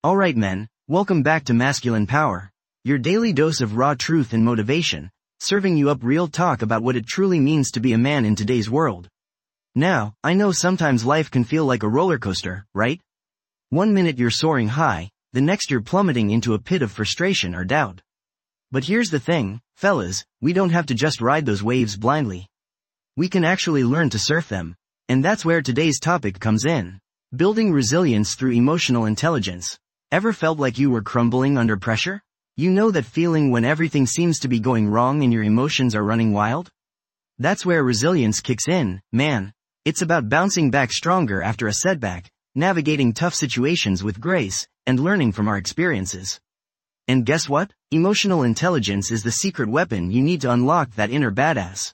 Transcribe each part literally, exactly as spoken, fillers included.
Alright men, welcome back to Masculine Power, your daily dose of raw truth and motivation, serving you up real talk about what it truly means to be a man in today's world. Now, I know sometimes life can feel like a roller coaster, right? One minute you're soaring high, the next you're plummeting into a pit of frustration or doubt. But here's the thing, fellas, we don't have to just ride those waves blindly. We can actually learn to surf them, and that's where today's topic comes in. Building resilience through emotional intelligence. Ever felt like you were crumbling under pressure? You know that feeling when everything seems to be going wrong and your emotions are running wild? That's where resilience kicks in, man. It's about bouncing back stronger after a setback, navigating tough situations with grace, and learning from our experiences. And guess what? Emotional intelligence is the secret weapon you need to unlock that inner badass.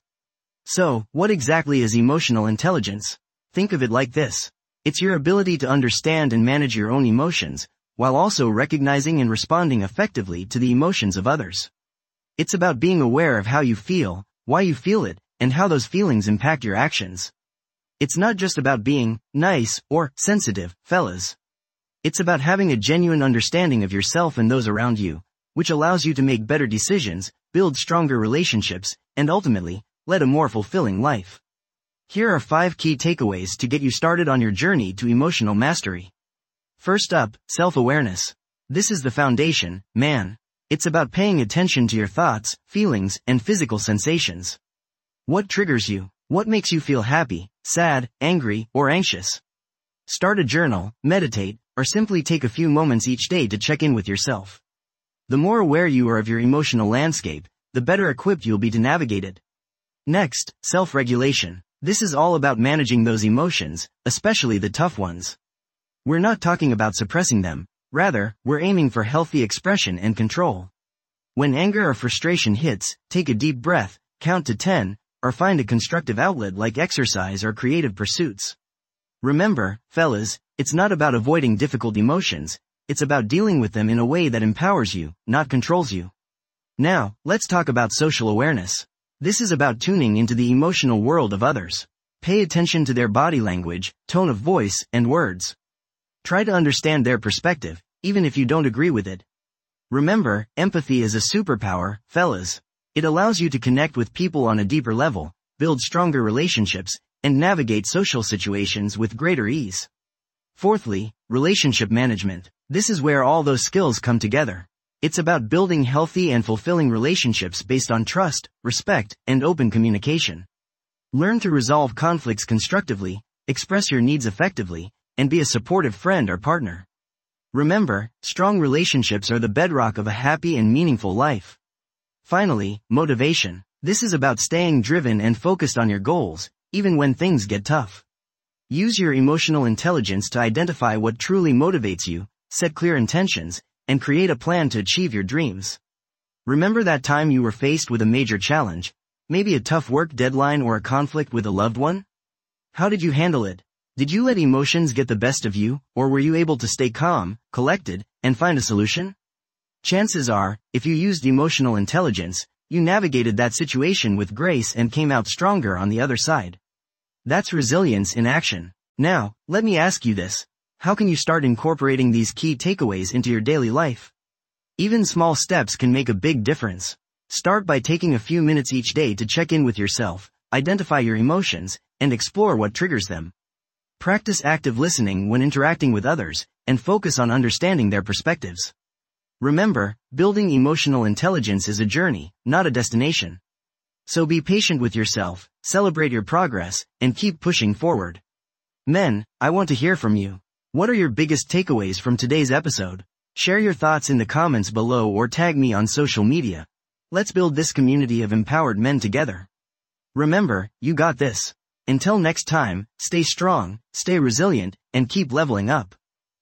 So, what exactly is emotional intelligence? Think of it like this. It's your ability to understand and manage your own emotions, while also recognizing and responding effectively to the emotions of others. It's about being aware of how you feel, why you feel it, and how those feelings impact your actions. It's not just about being nice or sensitive, fellas. It's about having a genuine understanding of yourself and those around you, which allows you to make better decisions, build stronger relationships, and ultimately, lead a more fulfilling life. Here are five key takeaways to get you started on your journey to emotional mastery. First up, self-awareness. This is the foundation, man. It's about paying attention to your thoughts, feelings, and physical sensations. What triggers you? What makes you feel happy, sad, angry, or anxious? Start a journal, meditate, or simply take a few moments each day to check in with yourself. The more aware you are of your emotional landscape, the better equipped you'll be to navigate it. Next, self-regulation. This is all about managing those emotions, especially the tough ones. We're not talking about suppressing them, rather, we're aiming for healthy expression and control. When anger or frustration hits, take a deep breath, count to ten, or find a constructive outlet like exercise or creative pursuits. Remember, fellas, it's not about avoiding difficult emotions, it's about dealing with them in a way that empowers you, not controls you. Now, let's talk about social awareness. This is about tuning into the emotional world of others. Pay attention to their body language, tone of voice, and words. Try to understand their perspective, even if you don't agree with it. Remember, empathy is a superpower, fellas. It allows you to connect with people on a deeper level, build stronger relationships, and navigate social situations with greater ease. Fourthly, relationship management. This is where all those skills come together. It's about building healthy and fulfilling relationships based on trust, respect, and open communication. Learn to resolve conflicts constructively, express your needs effectively, and be a supportive friend or partner. Remember, strong relationships are the bedrock of a happy and meaningful life. Finally, motivation. This is about staying driven and focused on your goals, even when things get tough. Use your emotional intelligence to identify what truly motivates you, set clear intentions, and create a plan to achieve your dreams. Remember that time you were faced with a major challenge, maybe a tough work deadline or a conflict with a loved one? How did you handle it? Did you let emotions get the best of you, or were you able to stay calm, collected, and find a solution? Chances are, if you used emotional intelligence, you navigated that situation with grace and came out stronger on the other side. That's resilience in action. Now, let me ask you this. How can you start incorporating these key takeaways into your daily life? Even small steps can make a big difference. Start by taking a few minutes each day to check in with yourself, identify your emotions, and explore what triggers them. Practice active listening when interacting with others, and focus on understanding their perspectives. Remember, building emotional intelligence is a journey, not a destination. So be patient with yourself, celebrate your progress, and keep pushing forward. Men, I want to hear from you. What are your biggest takeaways from today's episode? Share your thoughts in the comments below or tag me on social media. Let's build this community of empowered men together. Remember, you got this. Until next time, stay strong, stay resilient, and keep leveling up.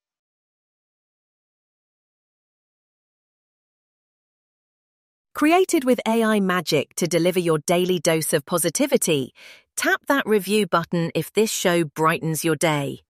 Created with A I magic to deliver your daily dose of positivity, tap that review button if this show brightens your day.